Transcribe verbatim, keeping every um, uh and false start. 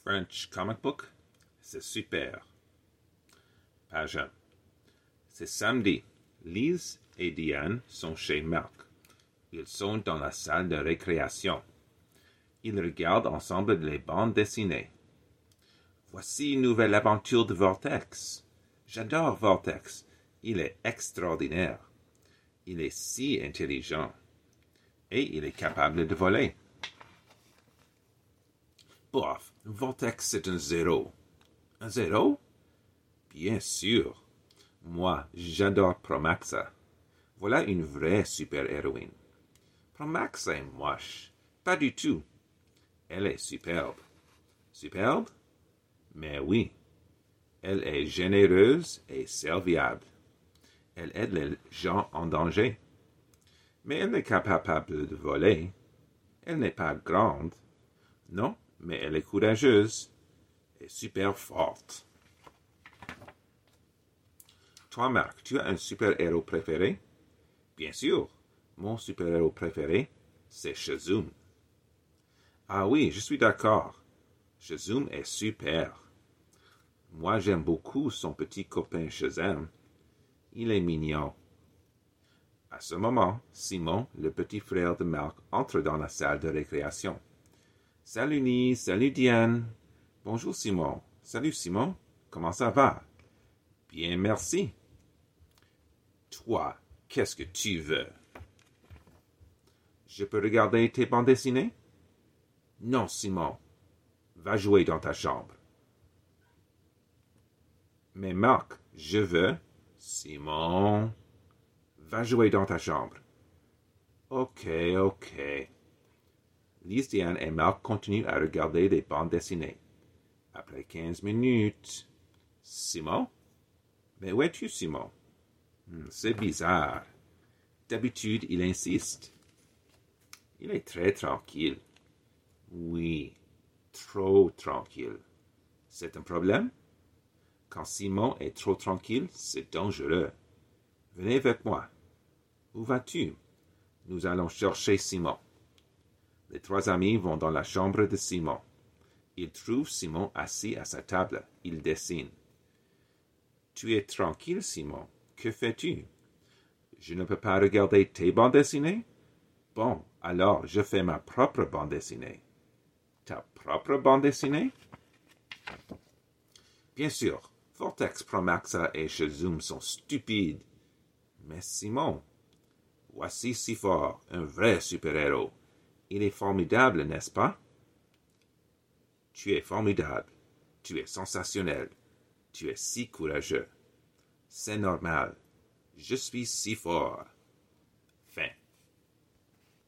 French comic book, c'est super. Page un. C'est samedi. Lise et Diane sont chez Marc. Ils sont dans la salle de récréation. Ils regardent ensemble les bandes dessinées. Voici une nouvelle aventure de Vortex. J'adore Vortex. Il est extraordinaire. Il est si intelligent. Et il est capable de voler. Bof, Vortex c'est un zéro. Un zéro? Bien sûr. Moi, j'adore Promaxa. Voilà une vraie super-héroïne. Promaxa est moche. Pas du tout. Elle est superbe. Superbe? Mais oui. Elle est généreuse et serviable. Elle aide les gens en danger. Mais elle n'est pas capable de voler. Elle n'est pas grande. Non, mais elle est courageuse et super forte. Toi, Marc, tu as un super-héros préféré? Bien sûr, mon super-héros préféré, c'est Shazam. Ah oui, je suis d'accord. Shazam est super. Moi, j'aime beaucoup son petit copain Shazam. Il est mignon. À ce moment, Simon, le petit frère de Marc, entre dans la salle de récréation. Salut Lise, salut Diane. Bonjour Simon. Salut Simon. Comment ça va? Bien, merci. Toi, qu'est-ce que tu veux? Je peux regarder tes bandes dessinées? Non, Simon. Va jouer dans ta chambre. Mais Marc, je veux... Simon... Va jouer dans ta chambre. Ok, ok. Lise, Diane et Marc continuent à regarder des bandes dessinées. Après quinze minutes... Simon? Mais où es-tu, Simon? Hmm, c'est bizarre. D'habitude, il insiste. Il est très tranquille. Oui, trop tranquille. C'est un problème? Quand Simon est trop tranquille, c'est dangereux. Venez avec moi. Où vas-tu? Nous allons chercher Simon. Les trois amis vont dans la chambre de Simon. Ils trouvent Simon assis à sa table. Il dessine. Tu es tranquille, Simon. Que fais-tu? Je ne peux pas regarder tes bandes dessinées? Bon, alors je fais ma propre bande dessinée. Ta propre bande dessinée? Bien sûr, Vortex, Promaxa et Shazam sont stupides. Mais Simon, voici si fort, un vrai super-héros. Il est formidable, n'est-ce pas? Tu es formidable. Tu es sensationnel. Tu es si courageux. C'est normal. Je suis si fort.